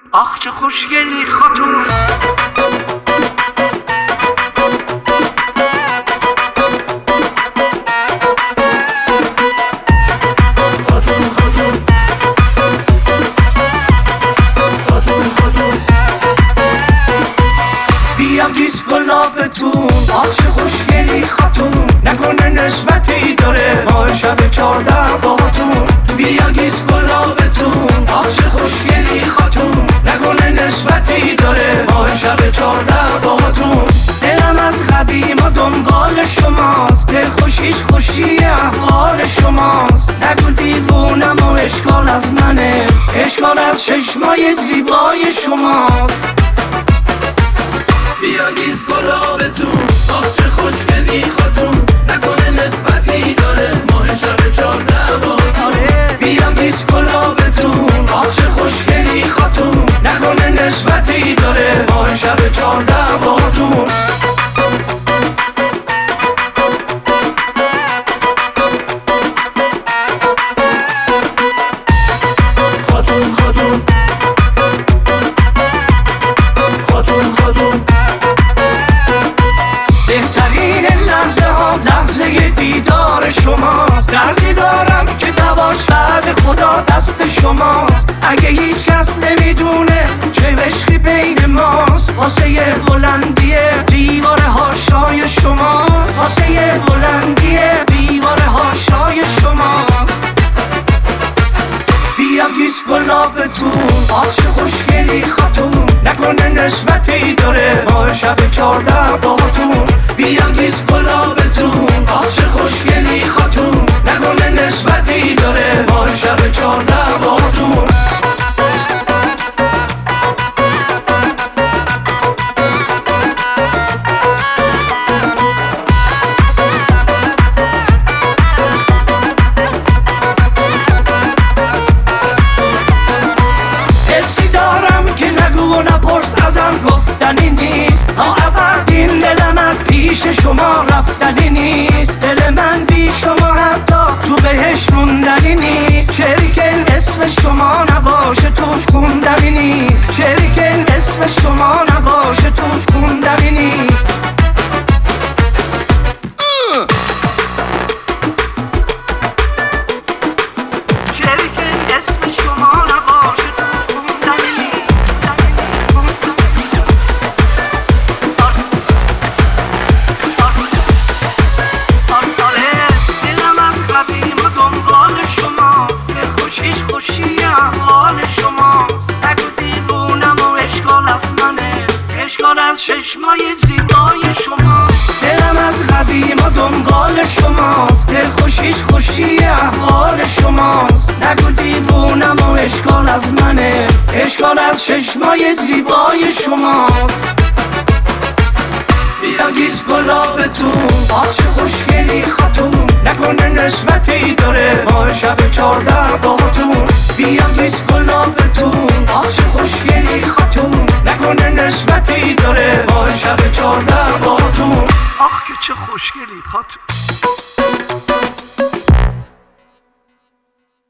آخ چه خوشگلی خاتون. بیاگیز گلابتون، آخ چه خوشگلی خاتون. نکنه نسبتی داره ماه شب 14 باهاتون. بیاگیز گلابتون، آخ چه خوشگلی خاتون. نکنه نسبتی داره ماه شب 14 باهاتون. دلم از قدیما دنبال شماست، دل خوشیش خوشی احوال شماست. نگو دیوونم و اشکال از منه، اشکال از چشمای زیبای شماست. بیاگیز گلابتون، آخ چه خوشگلی خاتون. نکنه نسبتی داره ماه شب 14 باهاتون. بیاگیز گلابتون، آخ چه خوشگلی خاتون. نکنه نسبتی داره ماه شب 14 باهاتون. خاتون خاتون خاتون خاتون. بهترین لحظه ها لحظه دیدار شماست. دردی دارم که دواش بعد خدا دست شماست. اگه هیچ کس نمیدونه چه عشقی بین ماست، واسه بلندی دیوار هاشای شماست. واسه بلندی دیوار هاشای شماست. بیاگیز گلابتون، آخ چه خوشگلی خاتون. نکنه نسبتی داره ماه شب 14 باهاتون. بیاگیز گلابتون، آخ چه خوشگلی خاتون. نکنه نسبتی داره ماه شب 14 باهاتون. نپرس ازم گفتنی نیست، تا ابد این دلم از پیش شما رفتنی نیست. دل من بی شما حتی تو بهش موندنی نیست. شریکن اسم شما نباشه توش خوندنی نیست. شریکن اسم شما نباشه توش خوندنی نیست. خوشی احوال شماست. نگو دیوونم و اشکال از منه، اشکال از چشمای زیبای شماست. دلم از قدیما دنبال شماست، دل خوشیش خوشی احوال شماست. نگو دیوونم و اشکال از منه، اشکال از چشمای زیبای شماست. بیاگیز گلابتون، آخ چه خوشگلی خاتون. نکنه نسبتی داره ماه شب 14 باهاتون. بیاگیز گلابتون، آخ چه خوشگلی خاتون. نکنه نسبتی داره ماه شب 14 باهاتون. آخ که چه خوشگلی خاتون.